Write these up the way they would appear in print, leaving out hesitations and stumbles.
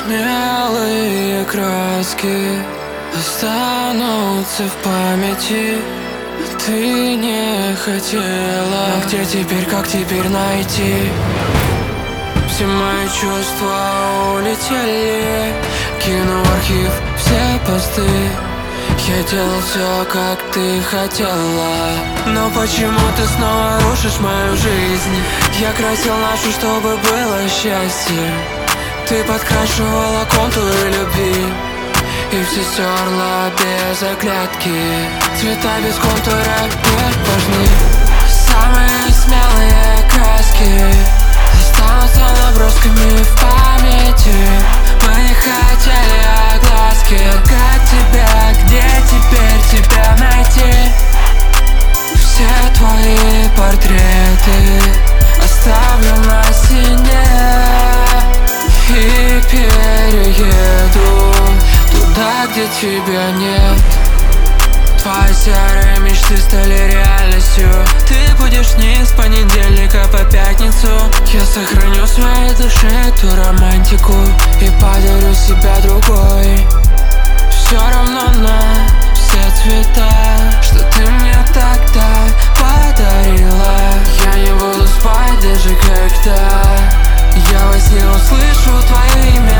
Смелые краски останутся в памяти. Ты не хотела, но где теперь, как теперь найти? Все мои чувства улетели, кину в архив все посты. Я делал все, как ты хотела, но почему ты снова рушишь мою жизнь? Я красил нашу, чтобы было счастье. Ты подкрашивала контуры любви и все стерла без оглядки. Цвета без контура не важны. Самые смелые краски останутся набросками в памяти. Мы не хотели огласки. Как тебя, где теперь тебя найти? Все твои портреты оставлю на стене и перееду туда, где тебя нет. Твои серые мечты стали реальностью. Ты будешь не с понедельника по пятницу. Я сохраню в своей душе эту романтику и подарю себя другой. Все равно на все цвета, что ты мне тогда подарила. Я не буду спать даже когда я во сне услышу твое имя.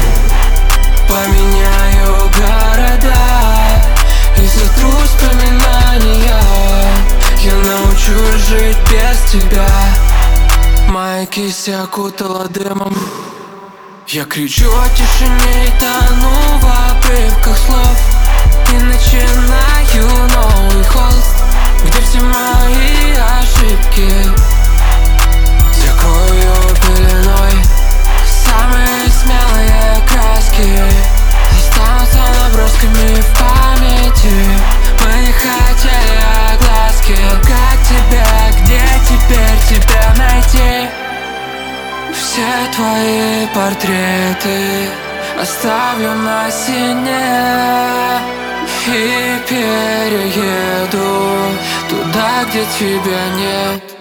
Поменяю города и сотру воспоминания. Я научусь жить без тебя. Моя кисть окутала дымом. Я кричу о тишине и тону в обрывках слов. И начинаю новый холст, где все мои ошибки закрою пеленой. Самые смелые краски останутся набросками в памяти. Мы не хотели огласки. Как тебя, где теперь тебя найти? Все твои портреты оставлю на стене и перееду туда, где тебя нет.